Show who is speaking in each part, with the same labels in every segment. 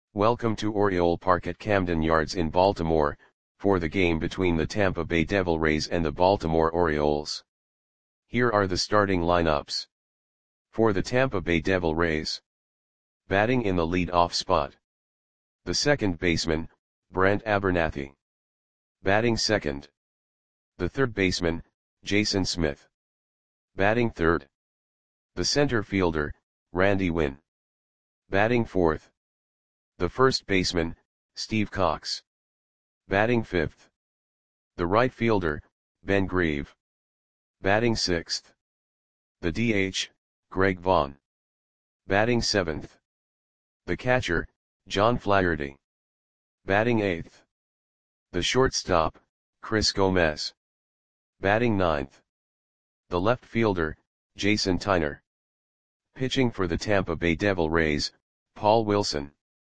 Speaker 1: Welcome to Oriole Park at Camden Yards in Baltimore, for the game between the Tampa Bay Devil Rays and the Baltimore Orioles. Here are the starting lineups. For the Tampa Bay Devil Rays. Batting in the lead-off spot. The second baseman, Brent Abernathy. Batting second. The third baseman, Jason Smith. Batting third. The center fielder, Randy Winn. Batting fourth. The first baseman, Steve Cox. Batting fifth. The right fielder, Ben Grieve. Batting sixth. The DH, Greg Vaughn. Batting seventh. The catcher, John Flaherty. Batting eighth. The shortstop, Chris Gomez. Batting ninth. The left fielder, Jason Tyner. Pitching for the Tampa Bay Devil Rays, Paul Wilson.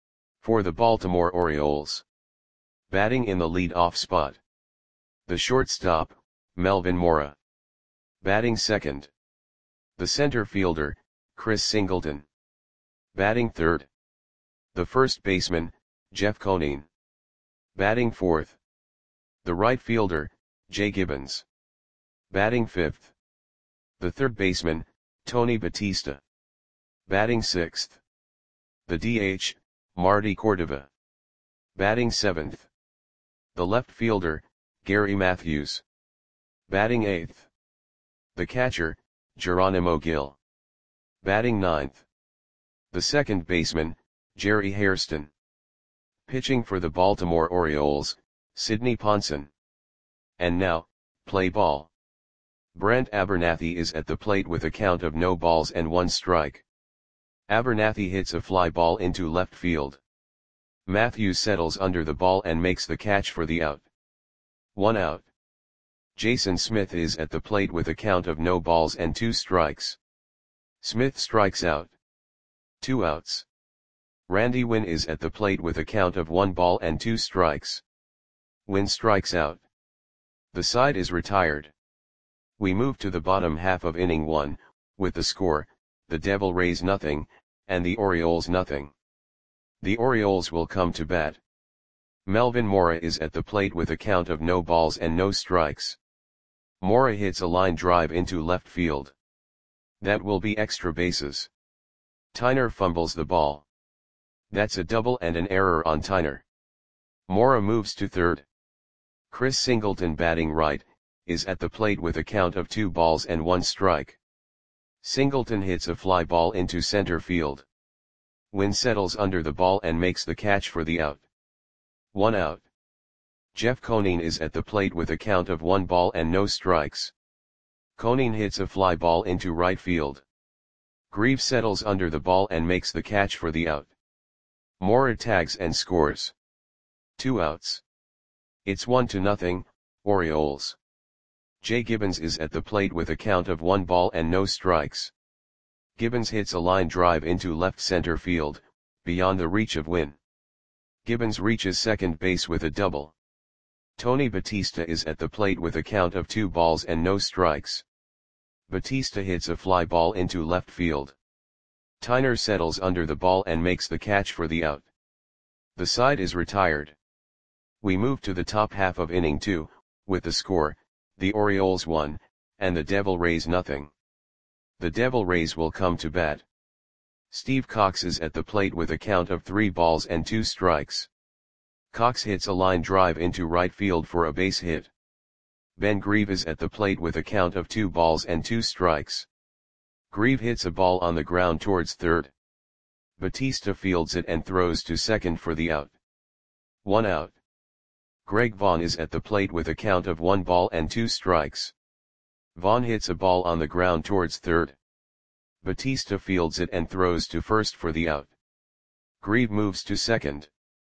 Speaker 1: For the Baltimore Orioles. Batting in the lead-off spot. The shortstop, Melvin Mora. Batting second. The center fielder, Chris Singleton. Batting third. The first baseman, Jeff Conine. Batting fourth. The right fielder, Jay Gibbons. Batting fifth. The third baseman, Tony Batista. Batting sixth. The DH, Marty Cordova. Batting seventh. The left fielder, Gary Matthews. Batting eighth. The catcher, Geronimo Gil. Batting ninth. The second baseman, Jerry Hairston. Pitching for the Baltimore Orioles, Sidney Ponson. And now, play ball. Brent Abernathy is at the plate with a count of no balls and one strike. Abernathy hits a fly ball into left field. Matthews settles under the ball and makes the catch for the out. 1 out. Jason Smith is at the plate with a count of no balls and 2 strikes. Smith strikes out. 2 outs. Randy Winn is at the plate with a count of 1 ball and 2 strikes. Winn strikes out. The side is retired. We move to the bottom half of inning 1, with the score, the Devil Rays nothing, and the Orioles nothing. The Orioles will come to bat. Melvin Mora is at the plate with a count of no balls and no strikes. Mora hits a line drive into left field. That will be extra bases. Tyner fumbles the ball. That's a double and an error on Tyner. Mora moves to third. Chris Singleton, batting right, is at the plate with a count of 2 balls and 1 strike. Singleton hits a fly ball into center field. Winn settles under the ball and makes the catch for the out. 1 out. Jeff Conine is at the plate with a count of 1 ball and no strikes. Conine hits a fly ball into right field. Grieve settles under the ball and makes the catch for the out. Mora tags and scores. 2 outs. It's 1-0, Orioles. Jay Gibbons is at the plate with a count of 1 ball and no strikes. Gibbons hits a line drive into left center field, beyond the reach of Winn. Gibbons reaches second base with a double. Tony Batista is at the plate with a count of 2 balls and no strikes. Batista hits a fly ball into left field. Tyner settles under the ball and makes the catch for the out. The side is retired. We move to the top half of inning 2, with the score, the Orioles 1, and the Devil Rays nothing. The Devil Rays will come to bat. Steve Cox is at the plate with a count of 3 balls and 2 strikes. Cox hits a line drive into right field for a base hit. Ben Grieve is at the plate with a count of 2 balls and 2 strikes. Grieve hits a ball on the ground towards third. Batista fields it and throws to second for the out. 1 out. Greg Vaughn is at the plate with a count of 1 ball and 2 strikes. Vaughn hits a ball on the ground towards third. Batista fields it and throws to first for the out. Grieve moves to second.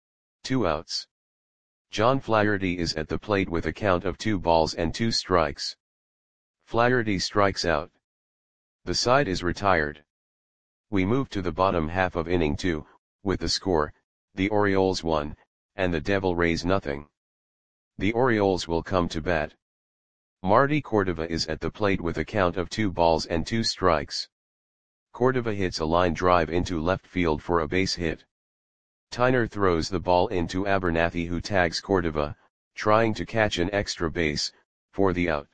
Speaker 1: 2 outs. John Flaherty is at the plate with a count of 2 balls and 2 strikes. Flaherty strikes out. The side is retired. We move to the bottom half of inning 2, with the score, the Orioles 1, and the Devil Rays nothing. The Orioles will come to bat. Marty Cordova is at the plate with a count of 2 balls and 2 strikes. Cordova hits a line drive into left field for a base hit. Tyner throws the ball into Abernathy, who tags Cordova, trying to catch an extra base, for the out.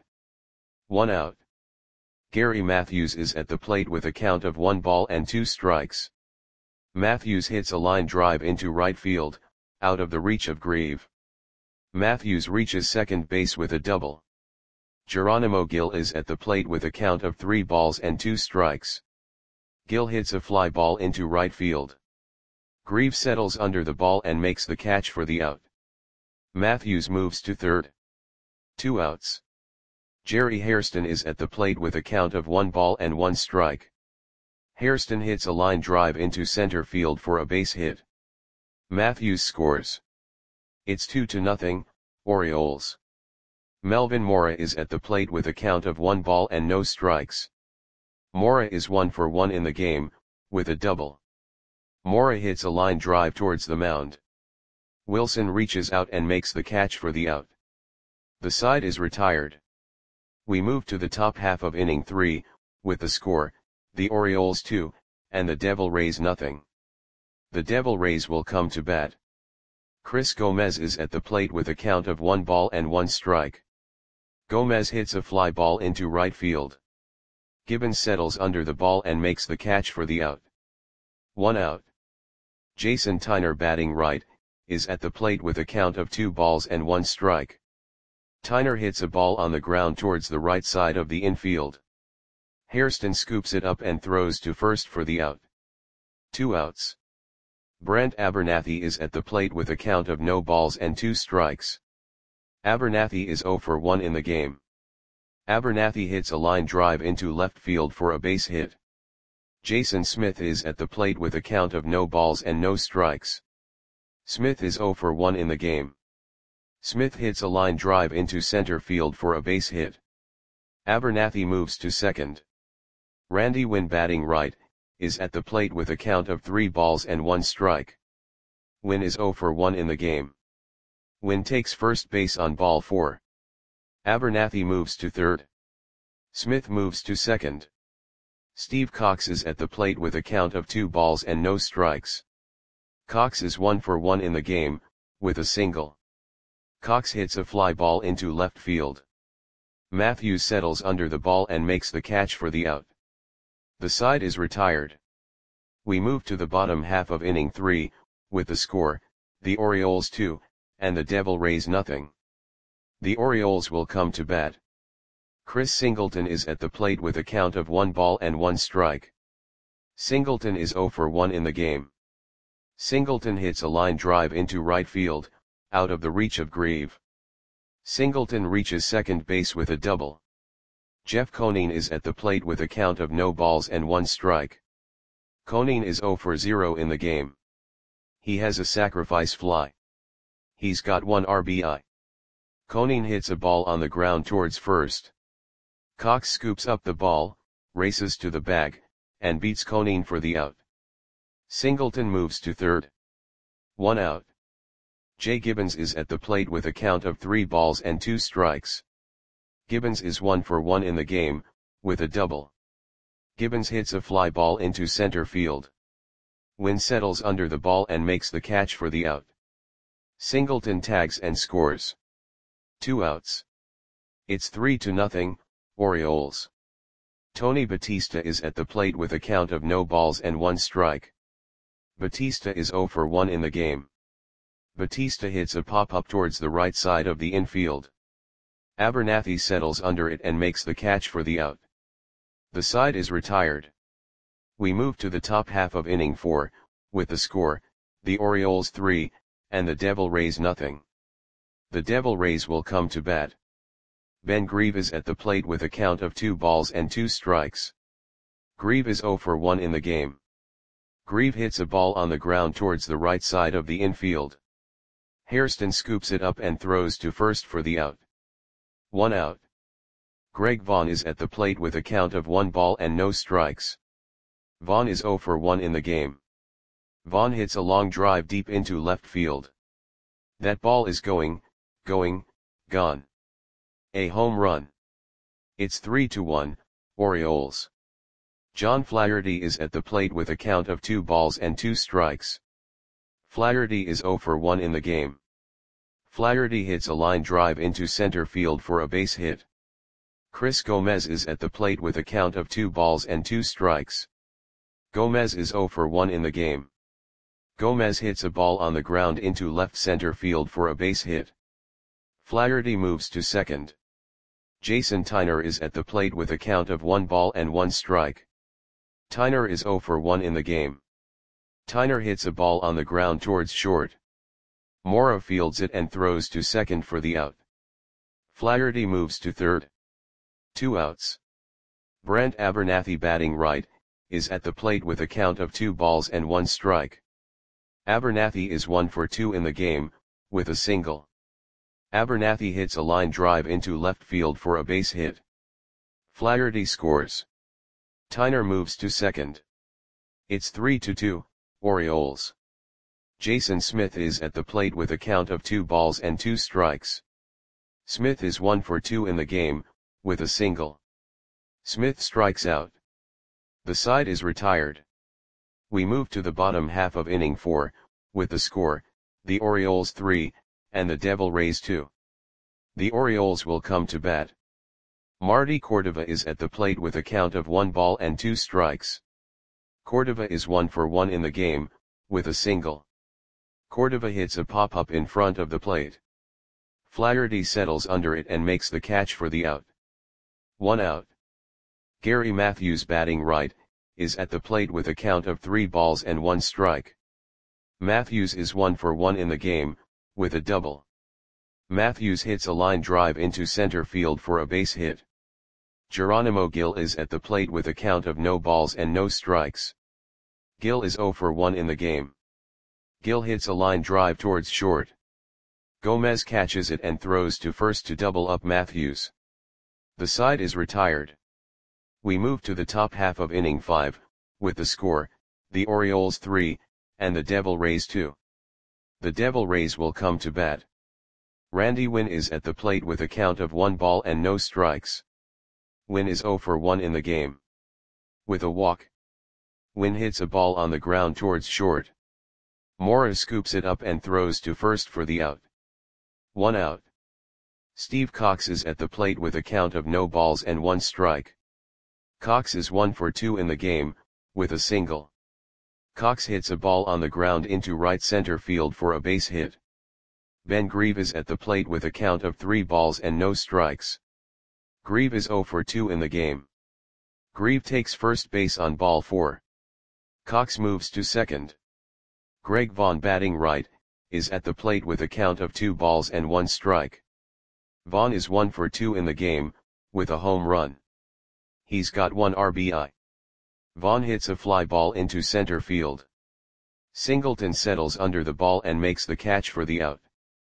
Speaker 1: 1 out. Gary Matthews is at the plate with a count of 1 ball and 2 strikes. Matthews hits a line drive into right field, out of the reach of Grieve. Matthews reaches second base with a double. Geronimo Gil is at the plate with a count of 3 balls and 2 strikes. Gil hits a fly ball into right field. Grieve settles under the ball and makes the catch for the out. Matthews moves to third. 2 outs. Jerry Hairston is at the plate with a count of 1 ball and 1 strike. Hairston hits a line drive into center field for a base hit. Matthews scores. It's 2-0, Orioles. Melvin Mora is at the plate with a count of 1 ball and no strikes. Mora is 1 for 1 in the game, with a double. Mora hits a line drive towards the mound. Wilson reaches out and makes the catch for the out. The side is retired. We move to the top half of inning 3, with the score, the Orioles 2, and the Devil Rays nothing. The Devil Rays will come to bat. Chris Gomez is at the plate with a count of 1 ball and 1 strike. Gomez hits a fly ball into right field. Gibbons settles under the ball and makes the catch for the out. 1 out. Jason Tyner, batting right, is at the plate with a count of 2 balls and 1 strike. Tyner hits a ball on the ground towards the right side of the infield. Hairston scoops it up and throws to first for the out. 2 outs. Brent Abernathy is at the plate with a count of no balls and 2 strikes. Abernathy is 0 for 1 in the game. Abernathy hits a line drive into left field for a base hit. Jason Smith is at the plate with a count of no balls and no strikes. Smith is 0 for 1 in the game. Smith hits a line drive into center field for a base hit. Abernathy moves to second. Randy Winn, batting right, is at the plate with a count of 3 balls and 1 strike. Winn is 0 for 1 in the game. Winn takes first base on ball 4. Abernathy moves to third. Smith moves to second. Steve Cox is at the plate with a count of 2 balls and no strikes. Cox is 1 for 1 in the game, with a single. Cox hits a fly ball into left field. Matthews settles under the ball and makes the catch for the out. The side is retired. We move to the bottom half of inning 3, with the score, the Orioles 2, and the Devil Rays nothing. The Orioles will come to bat. Chris Singleton is at the plate with a count of 1 ball and 1 strike. Singleton is 0 for 1 in the game. Singleton hits a line drive into right field, out of the reach of Grieve. Singleton reaches second base with a double. Jeff Conine is at the plate with a count of no balls and 1 strike. Conine is 0 for 0 in the game. He has a sacrifice fly. He's got 1 RBI. Conine hits a ball on the ground towards first. Cox scoops up the ball, races to the bag, and beats Conine for the out. Singleton moves to third. 1 out. Jay Gibbons is at the plate with a count of 3 balls and 2 strikes. Gibbons is 1 for 1 in the game, with a double. Gibbons hits a fly ball into center field. Winn settles under the ball and makes the catch for the out. Singleton tags and scores. 2 outs. It's 3-0, Orioles. Tony Batista is at the plate with a count of no balls and 1 strike. Batista is 0 for 1 in the game. Batista hits a pop-up towards the right side of the infield. Abernathy settles under it and makes the catch for the out. The side is retired. We move to the top half of inning 4, with the score, the Orioles 3, and the Devil Rays nothing. The Devil Rays will come to bat. Ben Grieve is at the plate with a count of 2 balls and 2 strikes. Grieve is 0 for 1 in the game. Grieve hits a ball on the ground towards the right side of the infield. Hairston scoops it up and throws to first for the out. 1 out. Greg Vaughn is at the plate with a count of 1 ball and no strikes. Vaughn is 0 for 1 in the game. Vaughn hits a long drive deep into left field. That ball is gone. A home run. It's 3-1, Orioles. John Flaherty is at the plate with a count of 2 balls and 2 strikes. Flaherty is 0 for 1 in the game. Flaherty hits a line drive into center field for a base hit. Chris Gomez is at the plate with a count of 2 balls and 2 strikes. Gomez is 0 for 1 in the game. Gomez hits a ball on the ground into left center field for a base hit. Flaherty moves to second. Jason Tyner is at the plate with a count of 1 ball and 1 strike. Tyner is 0 for 1 in the game. Tyner hits a ball on the ground towards short. Mora fields it and throws to second for the out. Flaherty moves to third. 2 outs. Brent Abernathy, batting right, is at the plate with a count of 2 balls and 1 strike. Abernathy is 1 for 2 in the game, with a single. Abernathy hits a line drive into left field for a base hit. Flaherty scores. Tyner moves to second. It's 3-2, Orioles. Jason Smith is at the plate with a count of 2 balls and 2 strikes. Smith is 1 for 2 in the game, with a single. Smith strikes out. The side is retired. We move to the bottom half of inning 4, with the score, the Orioles 3, and the Devil Rays 2. The Orioles will come to bat. Marty Cordova is at the plate with a count of 1 ball and 2 strikes. Cordova is 1 for 1 in the game, with a single. Cordova hits a pop-up in front of the plate. Flaherty settles under it and makes the catch for the out. 1 out. Gary Matthews, batting right, is at the plate with a count of 3 balls and 1 strike. Matthews is 1 for 1 in the game, with a double. Matthews hits a line drive into center field for a base hit. Geronimo Gil is at the plate with a count of no balls and no strikes. Gil is 0 for 1 in the game. Gil hits a line drive towards short. Gomez catches it and throws to first to double up Matthews. The side is retired. We move to the top half of inning 5, with the score, the Orioles 3, and the Devil Rays 2. The Devil Rays will come to bat. Randy Winn is at the plate with a count of 1 ball and no strikes. Winn is 0 for 1 in the game. With a walk. Winn hits a ball on the ground towards short. Mora scoops it up and throws to first for the out. 1 out. Steve Cox is at the plate with a count of no balls and 1 strike. Cox is 1 for 2 in the game, with a single. Cox hits a ball on the ground into right center field for a base hit. Ben Grieve is at the plate with a count of 3 balls and no strikes. Grieve is 0 for 2 in the game. Grieve takes first base on ball 4. Cox moves to second. Greg Vaughn, batting right, is at the plate with a count of 2 balls and 1 strike. Vaughn is 1 for 2 in the game, with a home run. He's got 1 RBI. Vaughn hits a fly ball into center field. Singleton settles under the ball and makes the catch for the out.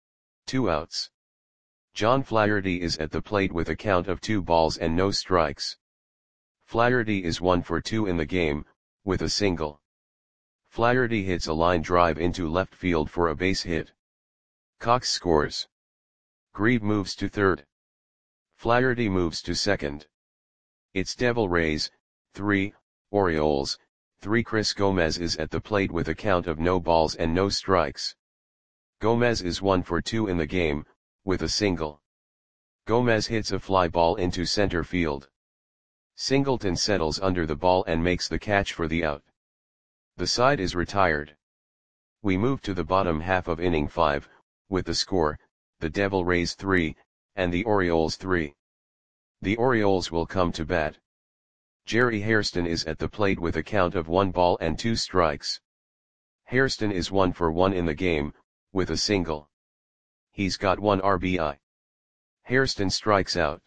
Speaker 1: 2 outs. John Flaherty is at the plate with a count of 2 balls and no strikes. Flaherty is 1 for 2 in the game, with a single. Flaherty hits a line drive into left field for a base hit. Cox scores. Grieve moves to third. Flaherty moves to second. It's Devil Rays 3, Orioles 3. Chris Gomez is at the plate with a count of no balls and no strikes. Gomez is 1 for 2 in the game, with a single. Gomez hits a fly ball into center field. Singleton settles under the ball and makes the catch for the out. The side is retired. We move to the bottom half of inning 5, with the score, the Devil Rays 3, and the Orioles 3. The Orioles will come to bat. Jerry Hairston is at the plate with a count of 1 ball and 2 strikes. Hairston is 1 for 1 in the game, with a single. He's got 1 RBI. Hairston strikes out.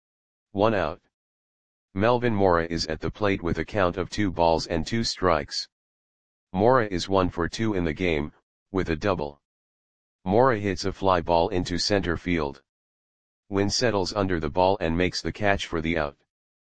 Speaker 1: 1 out. Melvin Mora is at the plate with a count of 2 balls and 2 strikes. Mora is 1 for 2 in the game, with a double. Mora hits a fly ball into center field. Winn settles under the ball and makes the catch for the out.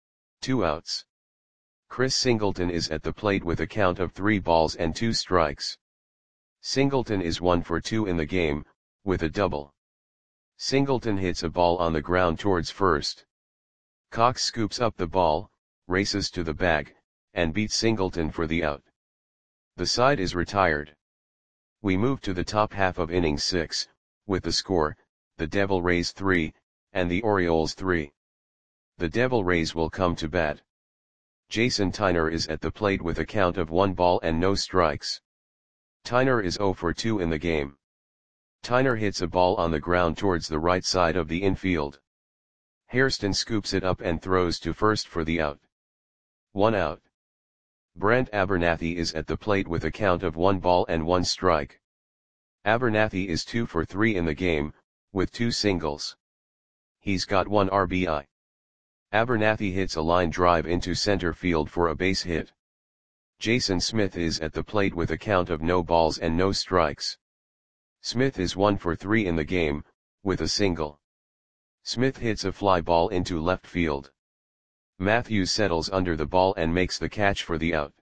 Speaker 1: 2 outs. Chris Singleton is at the plate with a count of 3 balls and 2 strikes. Singleton is 1 for 2 in the game, with a double. Singleton hits a ball on the ground towards first. Cox scoops up the ball, races to the bag, and beats Singleton for the out. The side is retired. We move to the top half of inning 6, with the score, the Devil Rays 3, and the Orioles 3. The Devil Rays will come to bat. Jason Tyner is at the plate with a count of 1 ball and no strikes. Tyner is 0 for 2 in the game. Tyner hits a ball on the ground towards the right side of the infield. Hairston scoops it up and throws to first for the out. 1 out. Brent Abernathy is at the plate with a count of 1 ball and 1 strike. Abernathy is 2 for 3 in the game, with 2 singles. He's got 1 RBI. Abernathy hits a line drive into center field for a base hit. Jason Smith is at the plate with a count of no balls and no strikes. Smith is 1 for 3 in the game, with a single. Smith hits a fly ball into left field. Matthews settles under the ball and makes the catch for the out.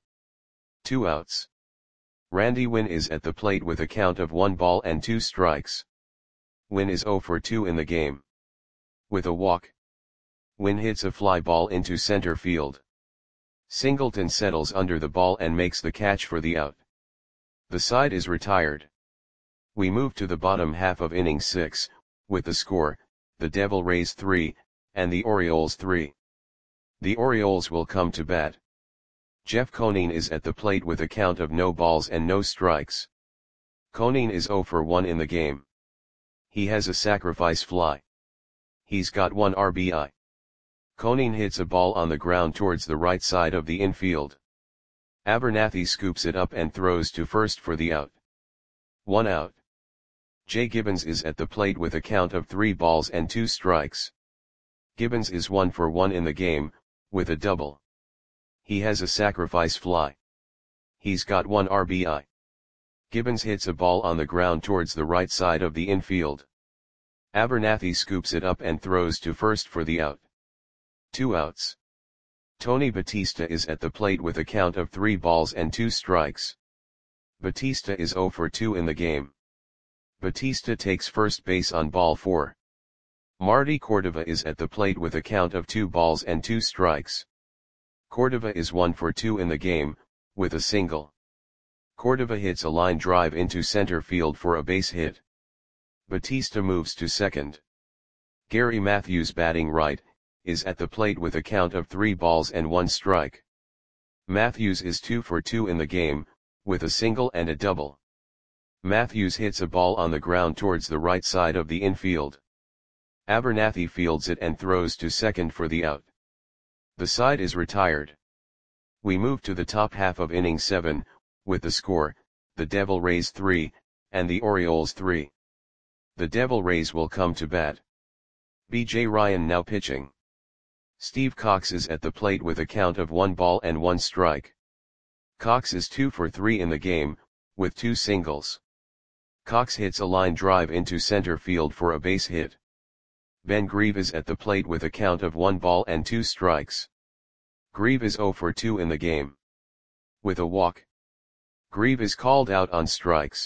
Speaker 1: 2 outs. Randy Winn is at the plate with a count of 1 ball and 2 strikes. Winn is 0 for 2 in the game. With a walk, Winn hits a fly ball into center field. Singleton settles under the ball and makes the catch for the out. The side is retired. We move to the bottom half of inning 6, with the score, the Devil Rays 3, and the Orioles 3. The Orioles will come to bat. Jeff Conine is at the plate with a count of no balls and no strikes. Conine is 0 for 1 in the game. He has a sacrifice fly. He's got 1 RBI. Conine hits a ball on the ground towards the right side of the infield. Abernathy scoops it up and throws to first for the out. 1 out. Jay Gibbons is at the plate with a count of 3 balls and 2 strikes. Gibbons is 1 for 1 in the game, with a double. He has a sacrifice fly. He's got 1 RBI. Gibbons hits a ball on the ground towards the right side of the infield. Abernathy scoops it up and throws to first for the out. 2 outs. Tony Batista is at the plate with a count of 3 balls and 2 strikes. Batista is 0 for 2 in the game. Batista takes first base on ball 4. Marty Cordova is at the plate with a count of 2 balls and 2 strikes. Cordova is 1 for 2 in the game, with a single. Cordova hits a line drive into center field for a base hit. Batista moves to second. Gary Matthews, batting right, is at the plate with a count of 3 balls and 1 strike. Matthews is 2 for 2 in the game, with a single and a double. Matthews hits a ball on the ground towards the right side of the infield. Abernathy fields it and throws to second for the out. The side is retired. We move to the top half of inning 7, with the score, the Devil Rays 3, and the Orioles 3. The Devil Rays will come to bat. B.J. Ryan now pitching. Steve Cox is at the plate with a count of 1 ball and 1 strike. Cox is 2 for 3 in the game, with 2 singles. Cox hits a line drive into center field for a base hit. Ben Grieve is at the plate with a count of 1 ball and 2 strikes. Grieve is 0 for 2 in the game. With a walk, Grieve is called out on strikes.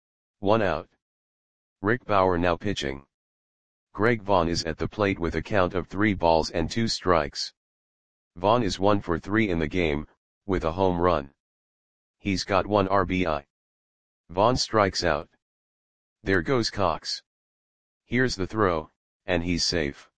Speaker 1: 1 out. Rick Bauer now pitching. Greg Vaughn is at the plate with a count of 3 balls and 2 strikes. Vaughn is 1 for 3 in the game, with a home run. He's got 1 RBI. Vaughn strikes out. There goes Cox. Here's the throw, and he's safe.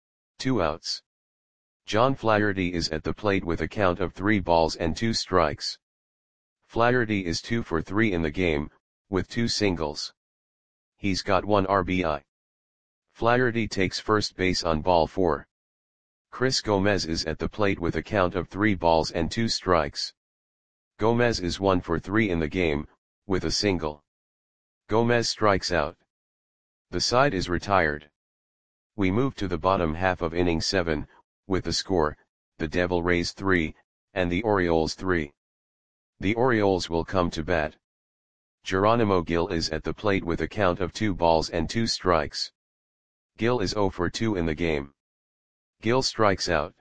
Speaker 1: 2 outs. John Flaherty is at the plate with a count of 3 balls and 2 strikes. Flaherty is 2 for 3 in the game, with 2 singles. He's got 1 RBI. Flaherty takes first base on ball 4. Chris Gomez is at the plate with a count of 3 balls and 2 strikes. Gomez is 1 for 3 in the game, with a single. Gomez strikes out. The side is retired. We move to the bottom half of inning 7, with the score, the Devil Rays 3, and the Orioles 3. The Orioles will come to bat. Geronimo Gil is at the plate with a count of 2 balls and 2 strikes. Gil is 0 for 2 in the game. Gil strikes out.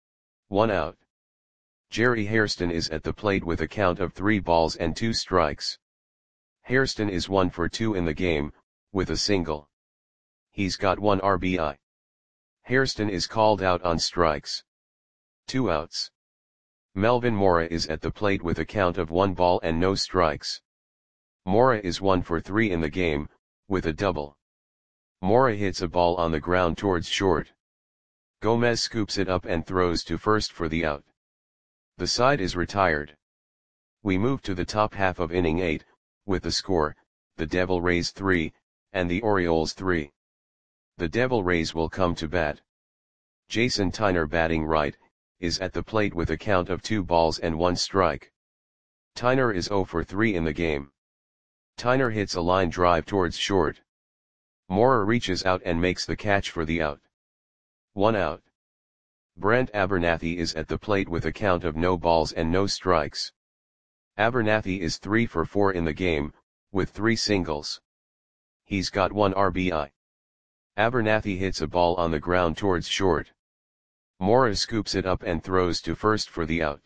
Speaker 1: 1 out. Jerry Hairston is at the plate with a count of 3 balls and 2 strikes. Hairston is 1 for 2 in the game, with a single. He's got 1 RBI. Hairston is called out on strikes. 2 outs. Melvin Mora is at the plate with a count of 1 ball and no strikes. Mora is 1 for 3 in the game, with a double. Mora hits a ball on the ground towards short. Gomez scoops it up and throws to first for the out. The side is retired. We move to the top half of inning 8, with the score, the Devil Rays 3, and the Orioles 3. The Devil Rays will come to bat. Jason Tyner, batting right, is at the plate with a count of 2 balls and 1 strike. Tyner is 0 for 3 in the game. Tyner hits a line drive towards short. Mora reaches out and makes the catch for the out. 1 out. Brent Abernathy is at the plate with a count of no balls and no strikes. Abernathy is 3 for 4 in the game, with 3 singles. He's got 1 RBI. Abernathy hits a ball on the ground towards short. Mora scoops it up and throws to first for the out.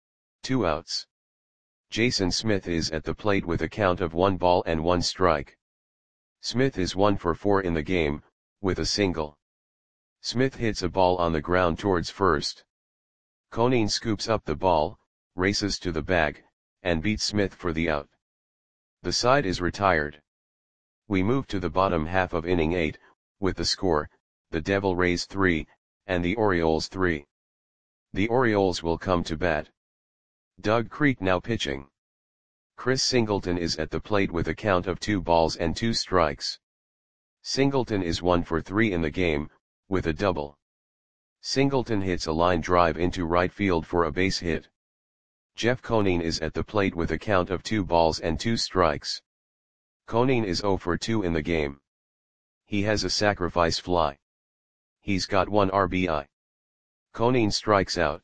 Speaker 1: 2 outs. Jason Smith is at the plate with a count of 1 ball and 1 strike. Smith is 1 for 4 in the game, with a single. Smith hits a ball on the ground towards first. Conine scoops up the ball, races to the bag, and beats Smith for the out. The side is retired. We move to the bottom half of inning 8, with the score, the Devil Rays 3, and the Orioles 3. The Orioles will come to bat. Doug Creek now pitching. Chris Singleton is at the plate with a count of 2 balls and 2 strikes. Singleton is 1 for 3 in the game, with a double. Singleton hits a line drive into right field for a base hit. Jeff Conine is at the plate with a count of 2 balls and 2 strikes. Conine is 0 for 2 in the game. He has a sacrifice fly. He's got 1 RBI. Conine strikes out.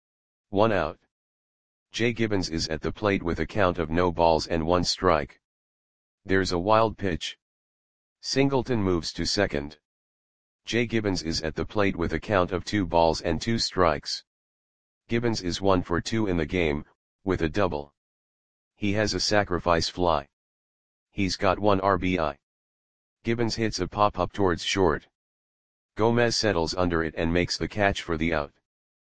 Speaker 1: 1 out. Jay Gibbons is at the plate with a count of no balls and 1 strike. There's a wild pitch. Singleton moves to second. Jay Gibbons is at the plate with a count of 2 balls and 2 strikes. Gibbons is 1 for 2 in the game, with a double. He has a sacrifice fly. He's got 1 RBI. Gibbons hits a pop-up towards short. Gomez settles under it and makes the catch for the out.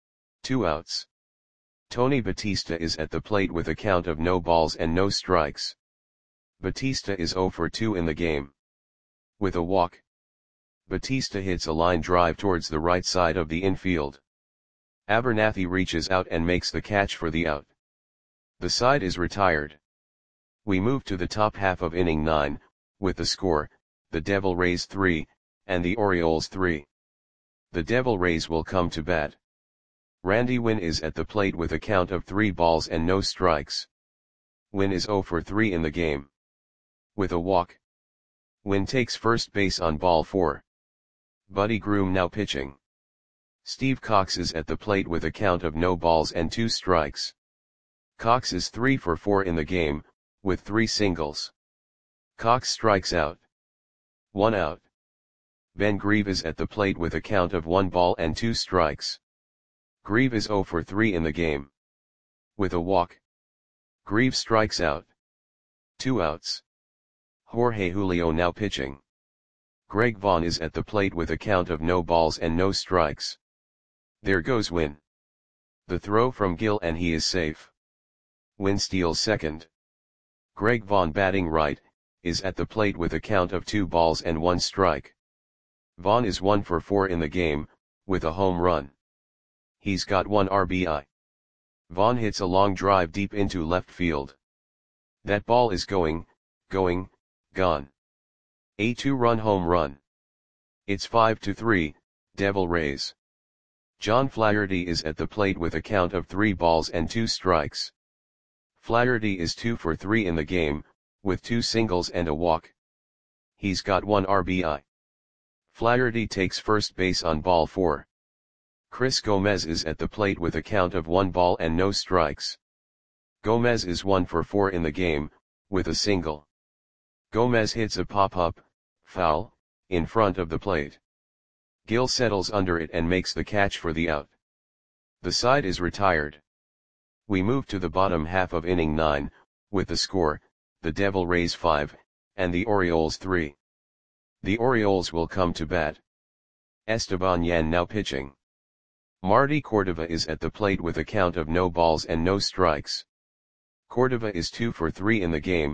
Speaker 1: 2 outs. Tony Batista is at the plate with a count of no balls and no strikes. Batista is 0 for 2 in the game. With a walk. Batista hits a line drive towards the right side of the infield. Abernathy reaches out and makes the catch for the out. The side is retired. We move to the top half of inning 9, with the score, the Devil Rays 3, and the Orioles 3. The Devil Rays will come to bat. Randy Winn is at the plate with a count of 3 balls and no strikes. Winn is 0 for 3 in the game. With a walk. Winn takes first base on ball 4. Buddy Groom now pitching. Steve Cox is at the plate with a count of no balls and 2 strikes. Cox is 3 for 4 in the game, with 3 singles. Cox strikes out. 1 out. Ben Grieve is at the plate with a count of 1 ball and 2 strikes. Grieve is 0 for 3 in the game. With a walk. Grieve strikes out. 2 outs. Jorge Julio now pitching. Greg Vaughn is at the plate with a count of no balls and no strikes. There goes Winn. The throw from Gill and he is safe. Winn steals second. Greg Vaughn, batting right, is at the plate with a count of 2 balls and 1 strike. Vaughn is 1 for 4 in the game, with a home run. He's got 1 RBI. Vaughn hits a long drive deep into left field. That ball is gone. A 2-run home run. It's 5-3, Devil Rays. John Flaherty is at the plate with a count of 3 balls and 2 strikes. Flaherty is 2 for 3 in the game, with 2 singles and a walk. He's got 1 RBI. Flaherty takes first base on ball 4. Chris Gomez is at the plate with a count of 1 ball and no strikes. Gomez is 1 for 4 in the game, with a single. Gomez hits a pop-up, foul, in front of the plate. Gill settles under it and makes the catch for the out. The side is retired. We move to the bottom half of inning 9, with the score, the Devil Rays 5, and the Orioles 3. The Orioles will come to bat. Esteban Yan now pitching. Marty Cordova is at the plate with a count of no balls and no strikes. Cordova is 2 for 3 in the game,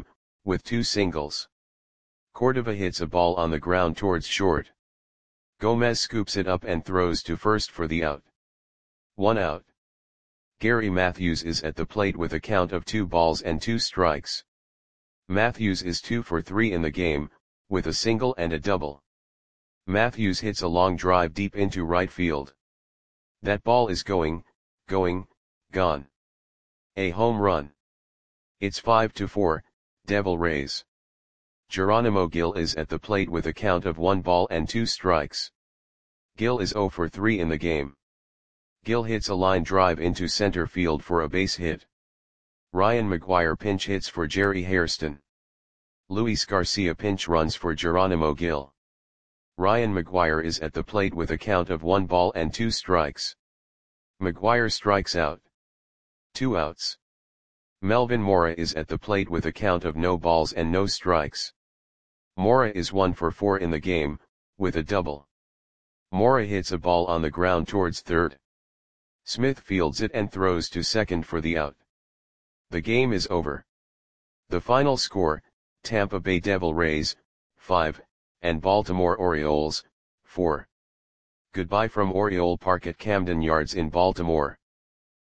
Speaker 1: with 2 singles. Cordova hits a ball on the ground towards short. Gomez scoops it up and throws to first for the out. 1 out. Gary Matthews is at the plate with a count of 2 balls and 2 strikes. Matthews is 2 for 3 in the game, with a single and a double. Matthews hits a long drive deep into right field. That ball is going, gone. A home run. It's 5-4, Devil Rays. Geronimo Gil is at the plate with a count of 1 ball and 2 strikes. Gil is 0 for 3 in the game. Gil hits a line drive into center field for a base hit. Ryan McGuire pinch hits for Jerry Hairston. Luis Garcia pinch runs for Geronimo Gil. Ryan McGuire is at the plate with a count of 1 ball and 2 strikes. McGuire strikes out. 2 outs. Melvin Mora is at the plate with a count of no balls and no strikes. Mora is 1 for 4 in the game, with a double. Mora hits a ball on the ground towards third. Smith fields it and throws to second for the out. The game is over. The final score, Tampa Bay Devil Rays, 5, and Baltimore Orioles, 4. Goodbye from Oriole Park at Camden Yards in Baltimore.